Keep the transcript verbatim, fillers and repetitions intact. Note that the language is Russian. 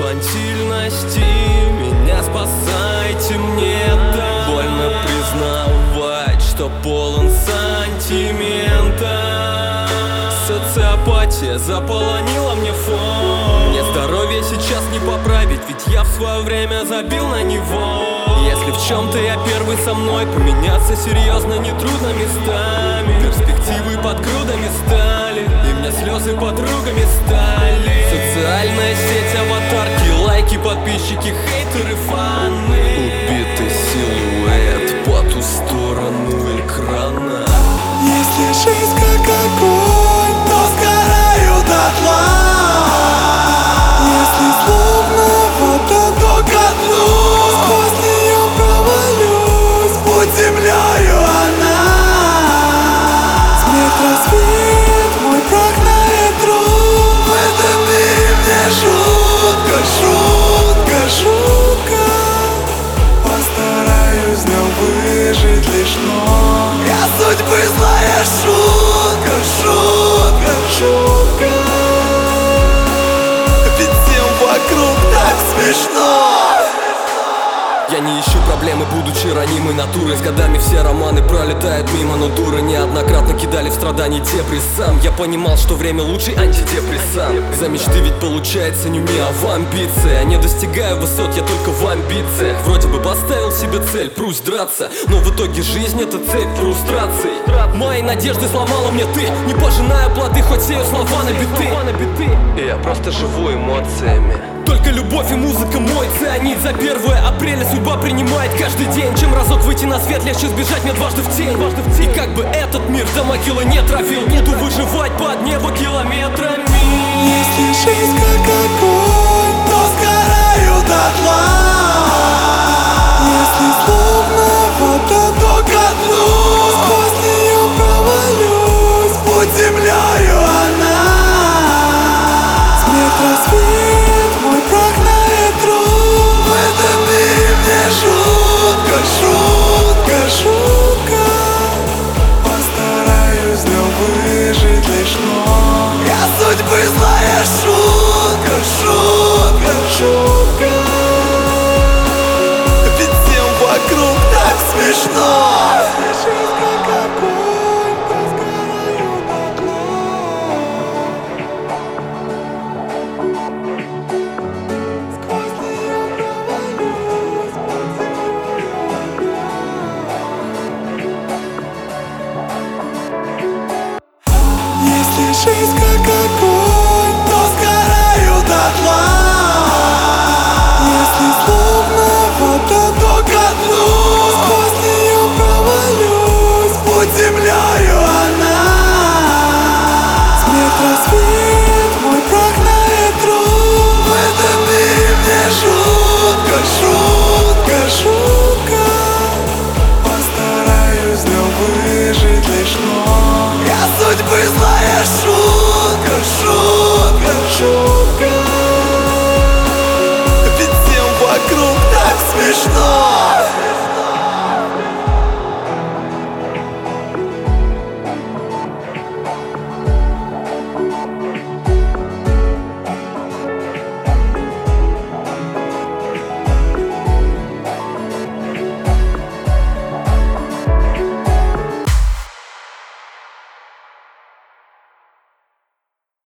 инфантильности. Меня спасайте, мне так больно признавать, что полон сантимента. Социопатия заполонила мне фон. Мне здоровье сейчас не поправить, ведь я в свое время забил на него. Если в чем-то я первый со мной, поменяться серьезно нетрудно местами. Перспективы под грудами стали, и мне слезы подругами стали. Социальная сеть, аватарки, лайки, подписчики, хейтеры, фаны. Убитый силуэт по ту сторону экрана. Если жизнь как огонь, то сгораю дотла. Если словно вода, то ко дну. Сквозь нее провалюсь, будь землею она. Смерть, рассвет, мой прах на ветру. В этом мире мне жутко, жутко, жутко. Постараюсь в нем выжить лишь, но я судьбы злая шутка, шутка, шутка. Ведь всем вокруг так смешно. Я не ищу проблемы, будучи ранимой натурой. С годами все романы пролетают мимо, но дуры неоднократно кидали в страдания депрессам. Я понимал, что время лучший антидепрессант. За мечты ведь получается не мне, а в амбиции. Я не достигаю высот, я только в амбициях. Вроде бы поставил себе цель, прусь драться, но в итоге жизнь это цель фрустраций. Мои надежды сломала мне ты, не пожинаю плоды, хоть сею слова на биты. И я просто живу эмоциями. Только любовь и музыка мой цианид. За первое апреля судьба принимает каждый день. Чем разок выйти на свет, легче сбежать мне дважды в тень. И как бы этот мир до могилы не травил, буду выживать под небо километрами. Если жизнь как огонь, то сгораю дотла. Если словно вода, то ко дну. Сквозь нее провалюсь, будь землею она. Смерть, рассвет, мой прах на ветру. В этом мире мне жутко, жутко, жутко. Постараюсь в нем выжить лишь, но я судьбы злая шутка, шутка, шутка. Ведь всем вокруг так смешно. Жизнь как огонь, то сгораю дотла. Сквозь нее провалюсь, будь землею она. Если жизнь как огонь, то сгораю дотла. Если словно вода, то ко дну. Сквозь нее провалюсь, будь землею она. Смерть, рассвет, мой прах на ветру. В этом мире мне жутко, жутко, жутко. Постараюсь в нем выжить лишь, но я судьбы злая.